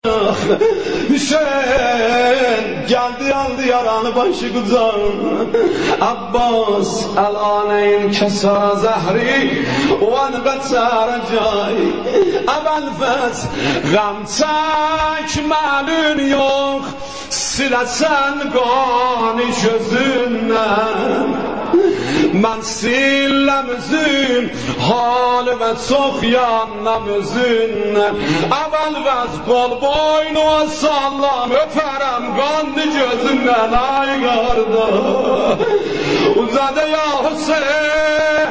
Hüseyin geldi aldı yaranı başı kucağına. Abbas el-aneyn kesara zehri ve beter cay. Evelfet gam çekmelin yok, silesen qanı gözündən. Mən siləm üzüm hal və çox yanlam özündən. Əvvəl qol boynuma sallam, öpərəm qanlı gözündən. Ay qardaş uzadı ya Hüseyin.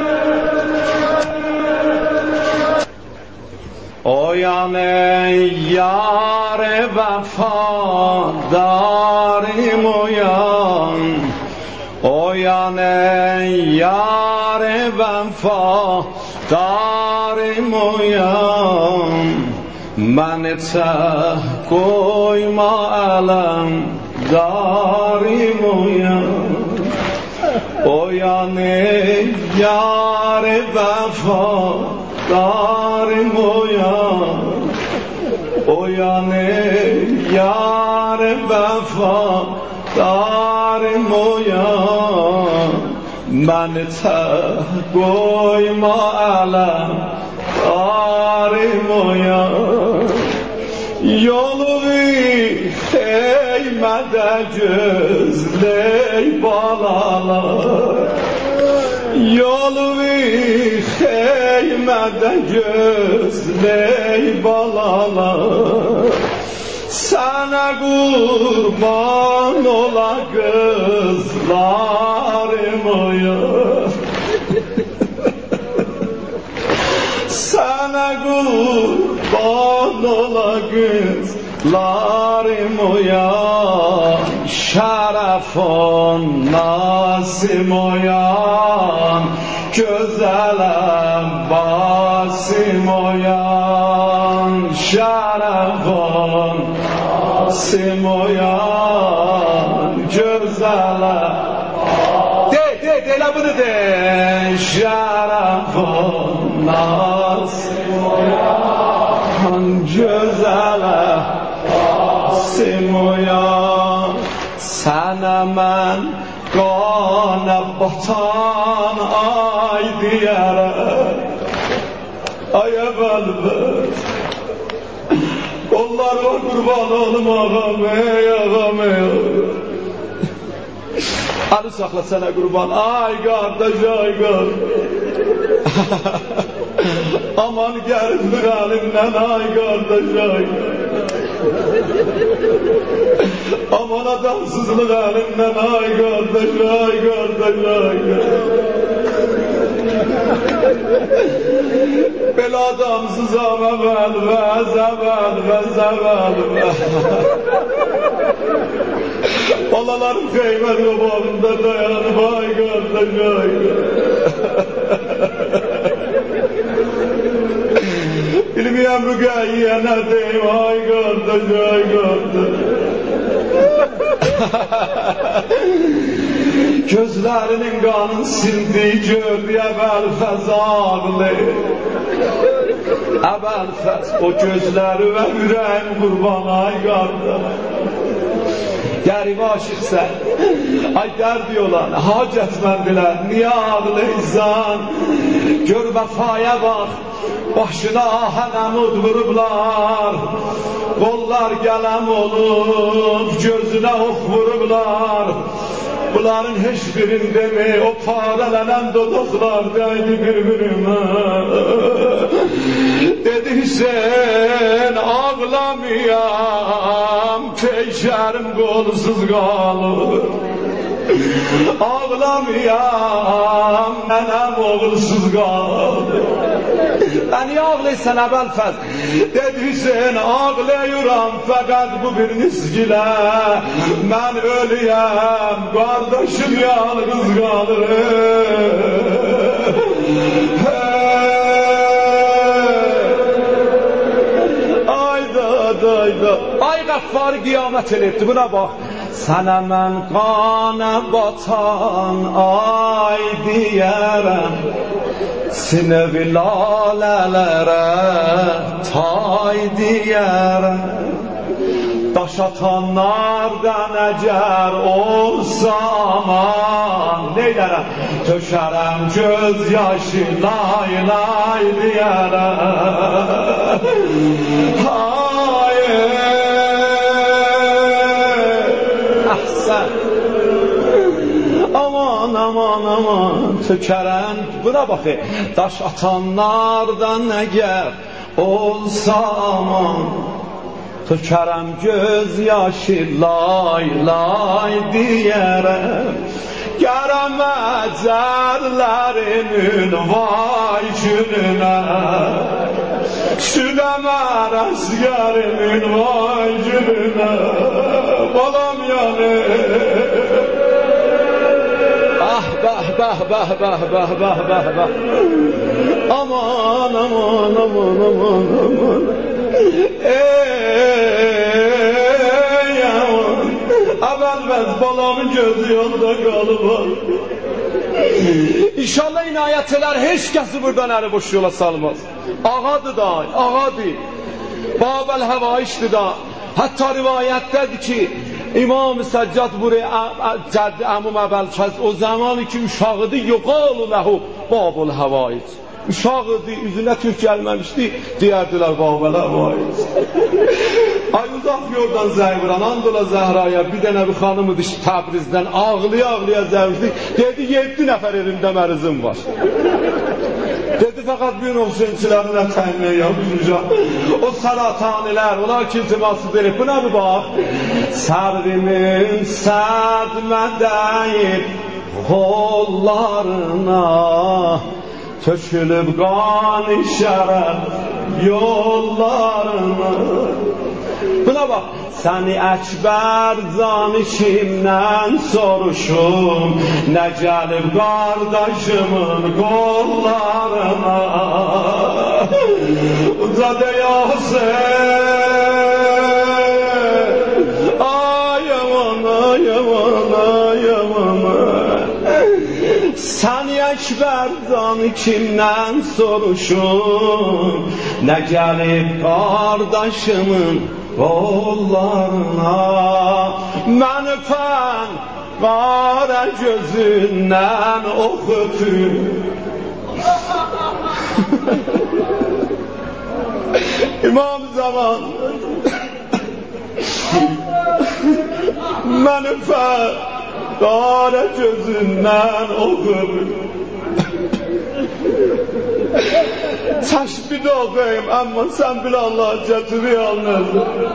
Oyan ey yar vefadarım oyan. Oyan ey yar vefadarım oyan. Məni tək qoyma ələm darım oyan. Oyan ey yar vefadarım oyan. Oyan ey yar vefadarım oyan. Məni tək qoyma ələm darım oyan. Yolu eğmədə gözley balalar. Yolu eğmədə gözley balalar. Sana kurban ola kızlarım oyan. Sana kurban ola kızlarım oyan. Şərəfon Nasim oyan. Güzel Abbasim oyan. Şərəfon Nasim oyan. Güzel de la bunu de. Şərəfon Nasim oyan. Güzel Abbasim oyan. Sana mən qana batan ay diyərəm. Ay əvvəlbət onlara qurban olum ağam ey ağam ey. Alı saxla sənə qurban. Ay qardaş ay qardaş. Aman gərizlik əlimdən ay qardaş ay. Aman adamsızlık elimden ay kardeş ay kardeş ay. Böyle adamsız ama velvez velvez velvez. Balalarım kıymet yobağında dayanıp ay kardeş ay. Bilmeyen mügayye ne deyim ay kardeş ay kardeş. Gözlerinin kanın sildiği gördü Əvəlfəz ağlı. Əvəlfəz o gözləri və ürəyim qurban ay qardaş. Qərib aşıqsən, ay dərdi olan, hacətməndilər, niyə ağlayırsan? Gör vəfaya bax, başına ahən əmud vurublar. Qollar gələm olub, gözünə ox vurublar. Bunların heç birində mi o parələnən dodaqlar dəydi bir-birimə. Dedi Hüseyin ağlamayam, peşərim qolsuz qalır. Ağlamayam, mənəm oğulsuz qalır. Niye ağlayırsan Əvəlfəz? Dedi Hüseyin ağlayıram fəqət bu bir nisgilə. Mən ölüyəm, qardaşım yalnız qalır. Ay Qəffar qiyamət elibdi, buna bax. Sənə mən qana batan ay deyərəm. Sinevi lalələrə tay deyərəm. daş atanlardan əgər olsa aman neylərəm, töşərəm göz yaşı lay lay deyərəm. Əhsən. Aman aman aman tökərəm, buna bax, daş atanlardan əgər olsa aman, tökərəm göz yaşı lay lay deyərəm. Gərəm əcərlərimin vay gününə, Süleyman əsgərimin vay gününə, balam yanır. Bah bah bah bah bah bah bah bah. Aman aman aman aman aman. Ey aman. Əvvəlməz balamın gözü yolda qalıblar. İnşallah inayət elər, heç kəsi buradan əli boş yola salmaz. Ağadır da, ağadır. Babel Həvaişdir da. Hətta rivayətdədir ki, İmam Səccad buraya Cəddi Əmum Əbəlfəz o zamanı ki uşağıdır, yuqalu ləhu Babul Həvaic. Uşağıdır, üzünə tük gəlməmişdi, deyərdilər Babul Həvaic. Ay uzaq yoldan zəyvran, Andola Zəhraya bir dənə bir xanımıdır Təbrizdən, ağlıya zəvrizdik, dedi 7 nəfər evimdə mərizim var. Dedi fəqət bir oxşençilərin ətəyinə yapışmışam. O salatanilər, onlar ki iltiması deyir. Buna bir bax. Sərvimin sədmədəyib qollarına, tökülüb qan-ı şərəf yollarına. Buna bax. Səni əkbər canı kimdən soruşum, nə gəlib qardaşımın qollarına. Uca deyəsən, ay aman, ay aman, ay aman. Səni əkbər canı kimdən soruşum, nə gəlib qardaşımın qollarına. Mən öpən qara gözündən ox öpür. İmam Zaman mən öpən qara gözündən ox öpür. Təşbih oxuyum, amma sən bil Allah gətirir yalnız.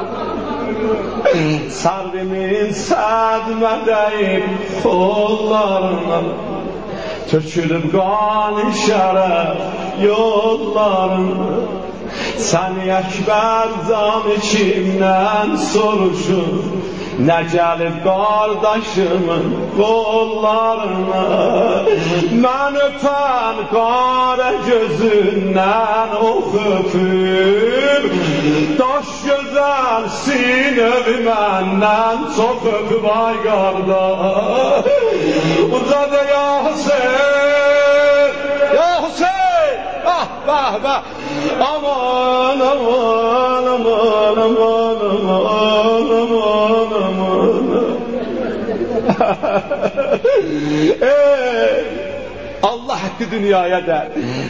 Sərvimin sədmədəyib qollarına, tökülüb qan-ı şərəf yollarına. Səni əkbər canı kimdən soruşur, nə gəlib qardaşımın qollarına. Mən öpən qara gözündən ox öpür, daş gözəl sinəvi məndən çox öpüb ay qardaş. Ucadı ya Hüseyin, ya Hüseyin, ah bah bah. Aman aman aman aman aman aman aman. Allah haqqı dünyaya da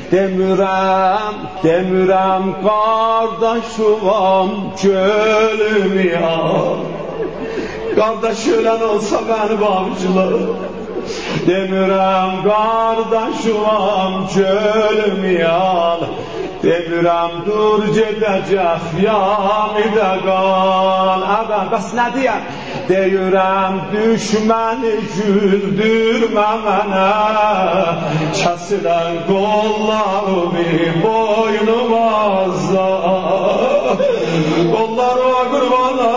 demirəm qardaşıvam gölümü al. Qardaş ölən olsa bəni bağışlar. Demirəm qardaşıvam gölümü al. Demirəm dur gedəcək yamidə qal. Əvvəl bəs nə deyəm? Deyirəm düşməni güldürmə mənə, kəsilən qollarımı boynuma azlar. Qollarıma qurbana,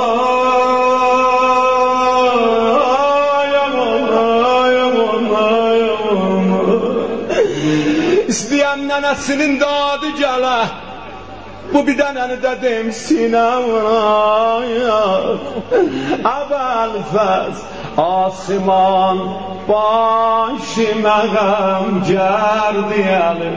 ay aman, ay aman, ay aman. İstəyəm nənəsinin dadı gələ, bu bir dənəni dedim sinəmə. Əvvəlfəz asiman başıma qəmgər deyəlim,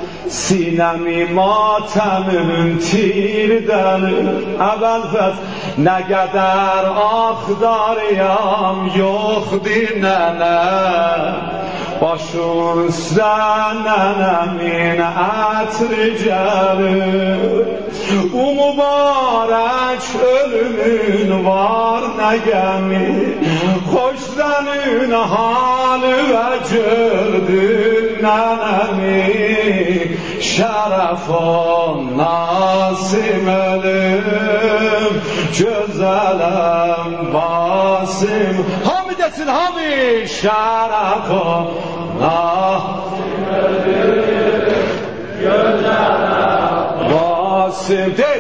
sinəmi matəminin tirdəlir. Əvvəlfəz ne kadar aktarıyam yoktur nene başın üstə nənəmin ətri gəlir o mübarək ölümün var nə gəmi xoş sənin halı və gördün nənəmi şərəf on nasim ölüm gözələm basim hamı desin hamı şərəf on nasim ölüm gözələm basim de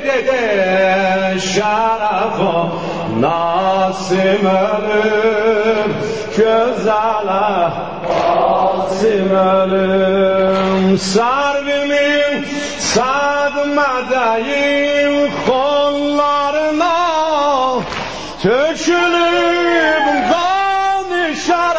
şərəf on nasim ölüm gözələm basim ölüm sarvimin sadmədəyim kollarına tökülüb qan şərəf